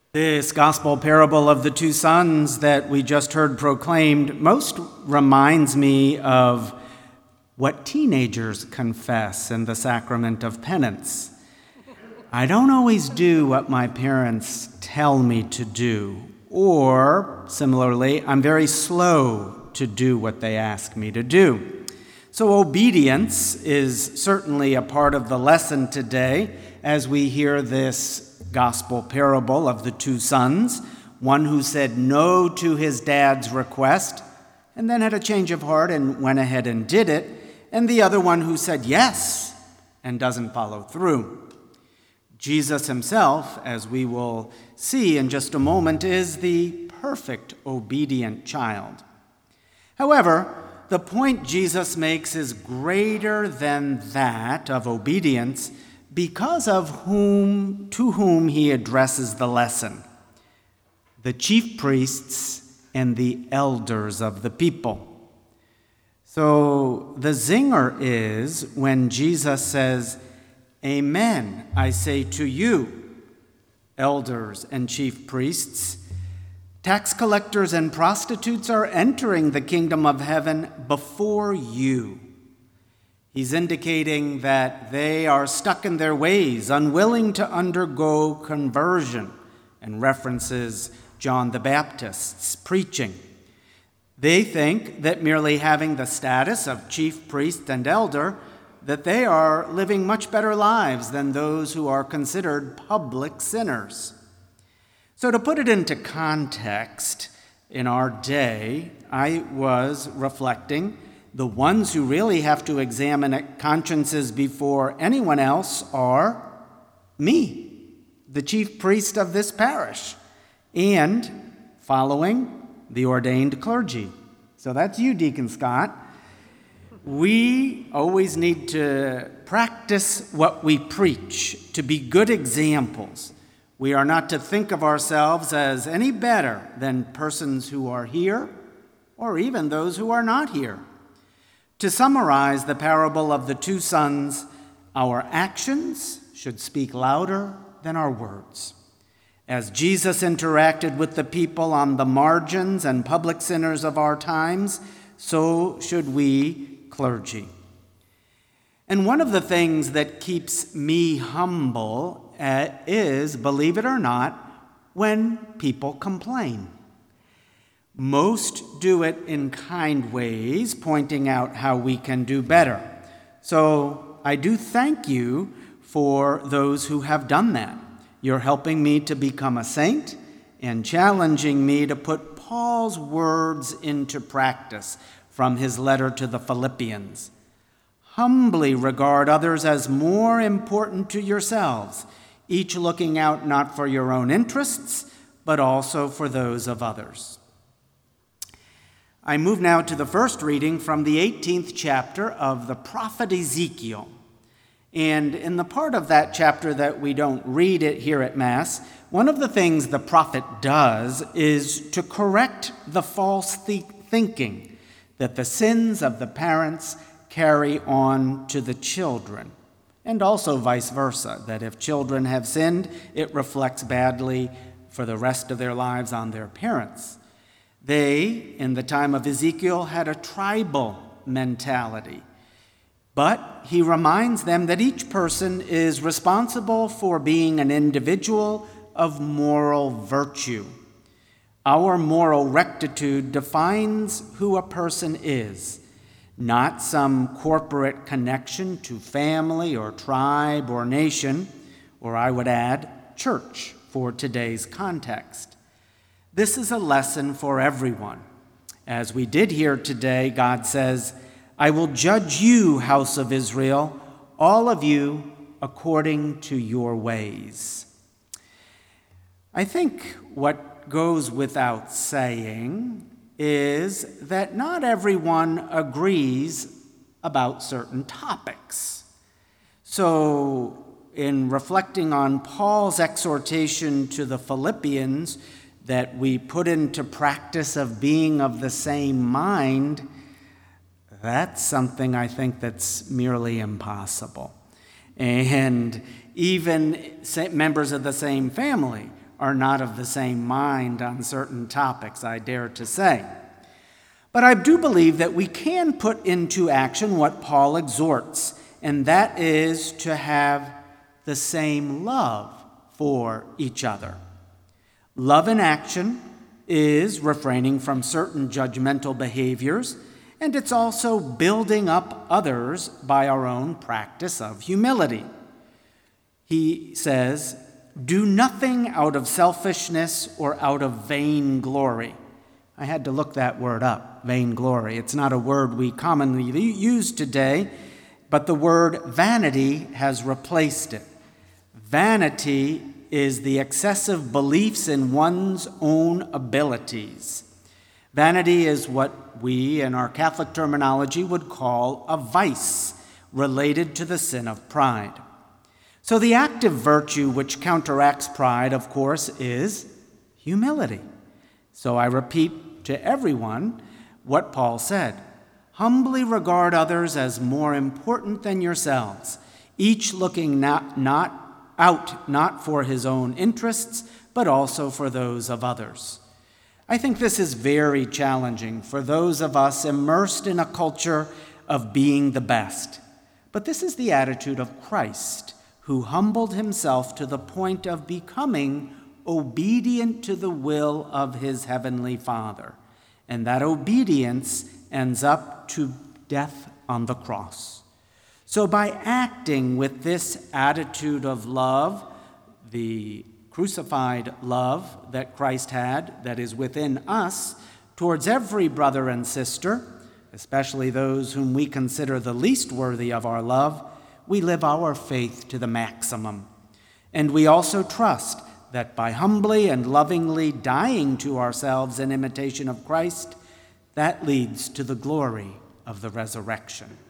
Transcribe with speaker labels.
Speaker 1: This gospel parable of the two sons that we just heard proclaimed most reminds me of what teenagers confess in the sacrament of penance. I don't always do what my parents tell me to do, or similarly, I'm very slow to do what they ask me to do. So obedience is certainly a part of the lesson today as we hear this gospel parable of the two sons, one who said no to his dad's request and then had a change of heart and went ahead and did it, and the other one who said yes and doesn't follow through. Jesus himself, as we will see in just a moment, is the perfect obedient child. However, the point Jesus makes is greater than that of obedience because of to whom he addresses the lesson: the chief priests and the elders of the people. So the zinger is when Jesus says, "Amen, I say to you, elders and chief priests, tax collectors and prostitutes are entering the kingdom of heaven before you." He's indicating that they are stuck in their ways, unwilling to undergo conversion, and references John the Baptist's preaching. They think that merely having the status of chief priest and elder, that they are living much better lives than those who are considered public sinners. So to put it into context, in our day, I was reflecting the ones who really have to examine consciences before anyone else are me, the chief priest of this parish, and following the ordained clergy. So that's you, Deacon Scott. We always need to practice what we preach, to be good examples. We are not to think of ourselves as any better than persons who are here, or even those who are not here. To summarize the parable of the two sons, our actions should speak louder than our words. As Jesus interacted with the people on the margins and public sinners of our times, so should we, clergy. And one of the things that keeps me humble is, believe it or not, when people complain. Most do it in kind ways, pointing out how we can do better. So I do thank you for those who have done that. You're helping me to become a saint and challenging me to put Paul's words into practice from his letter to the Philippians. Humbly regard others as more important to yourselves, each looking out not for your own interests, but also for those of others. I move now to the first reading from the 18th chapter of the prophet Ezekiel. And in the part of that chapter that we don't read it here at Mass, one of the things the prophet does is to correct the false thinking that the sins of the parents carry on to the children, and also vice versa, that if children have sinned, it reflects badly for the rest of their lives on their parents. They, in the time of Ezekiel, had a tribal mentality. But he reminds them that each person is responsible for being an individual of moral virtue. Our moral rectitude defines who a person is, not some corporate connection to family or tribe or nation, or I would add, church for today's context. This is a lesson for everyone. As we did hear today, God says, "I will judge you, house of Israel, all of you according to your ways." I think what goes without saying is that not everyone agrees about certain topics. So, in reflecting on Paul's exhortation to the Philippians, that we put into practice of being of the same mind, that's something I think that's merely impossible. And even members of the same family are not of the same mind on certain topics, I dare to say. But I do believe that we can put into action what Paul exhorts, and that is to have the same love for each other. Love in action is refraining from certain judgmental behaviors, and it's also building up others by our own practice of humility. He says, "Do nothing out of selfishness or out of vainglory." I had to look that word up, vainglory. It's not a word we commonly use today, but the word vanity has replaced it. Vanity is the excessive beliefs in one's own abilities. Vanity is what we, in our Catholic terminology, would call a vice related to the sin of pride. So the active virtue which counteracts pride, of course, is humility. So I repeat to everyone what Paul said: humbly regard others as more important than yourselves, each looking not for his own interests, but also for those of others. I think this is very challenging for those of us immersed in a culture of being the best. But this is the attitude of Christ, who humbled himself to the point of becoming obedient to the will of his heavenly Father. And that obedience ends up to death on the cross. So by acting with this attitude of love, the crucified love that Christ had, that is within us, towards every brother and sister, especially those whom we consider the least worthy of our love, we live our faith to the maximum. And we also trust that by humbly and lovingly dying to ourselves in imitation of Christ, that leads to the glory of the resurrection.